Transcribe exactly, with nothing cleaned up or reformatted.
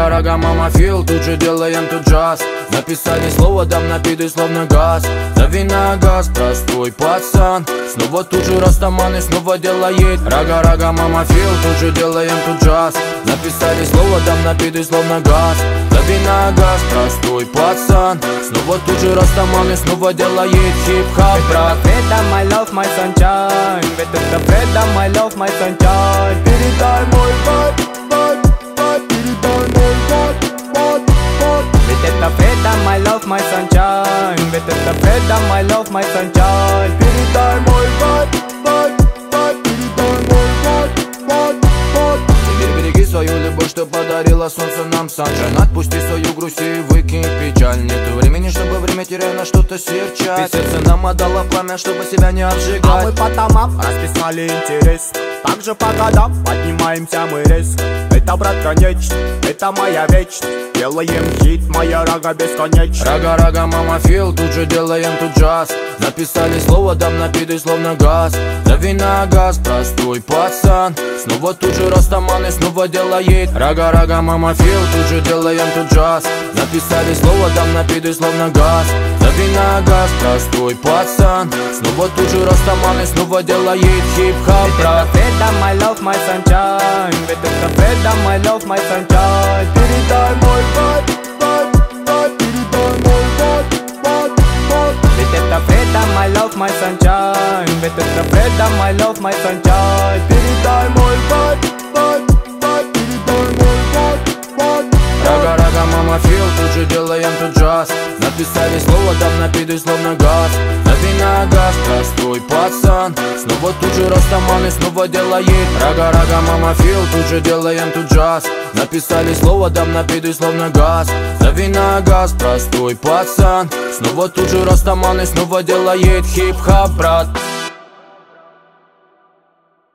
Рага-рага, мама, фил, тут же делаем тут джаз. Написали слово, дам напиды, словно газ. Дави на газ, простой пацан. Снова тут же растаман и снова делает. Рага-рага, мама, фил, тут же делаем тут джаз. Написали слово, дам напиды, словно газ. Дави на газ, простой пацан. Снова тут же растаман и снова делает хип-хоп, брат. Fredo, my love, my sunshine. Ведь это Fredo, my love, my sunshine. Передай мой вайб, вайб, вайб. Передай мой вайб, вайб, вайб. Ведь это Fredo, my love, my sunshine. Ведь это Fredo, my love, my sunshine. Передай мой вайб, вайб, вайб. Передай мой вайб, вайб, вайб. Теперь береги свою любовь, что подарила солнце нам, саншайн. Отпусти свою грусть и выкинь печаль. Нету времени, чтобы время теряя на что-то серчать. Ведь сердце нам отдало пламя, чтобы себя не обжигать. А мы по томам расписали интерес. Также по годам поднимаемся мы резко. Это, брат, конечно, это моя вечность. Делаем хит, моя рага бесконечна. Рага-рага, мама, фил, тут же делаем тут джаз. Написали слово, дам напиды, словно газ. Дави на газ, простой пацан. Снова тут же растаман и снова делает. Рага-рага, мама, фил, тут же делаем тут джаз. Написали слово, дам напиды, словно газ. Дави на газ, простой пацан. Снова тут же растаман и снова делает хип-хоп, брат. Fredo, my love, my sunshine. Ведь это Fredo, my love, my sunshine. Передай мой вайб, вайб, вайб. Передай мой вайб, вайб, вайб. Ведь это Fredo, my love, my sunshine. Ведь это Fredo, my love, my sunshine. Передай мой вайб, вайб, вайб. Передай мой вайб, вайб. Рага-рага, мама, фил, тут же делаем тут джаз. Написали слово, дам напиды, словно газ. Дави на газ, простой пацан. Снова тут же растаман и снова делает. Рага-рага, мама, фил, тут же делаем тут джаз. Написали слово, дам напиды, словно газ. Дави на газ, простой пацан. Снова тут же растаман и снова делает хип-хоп, брат.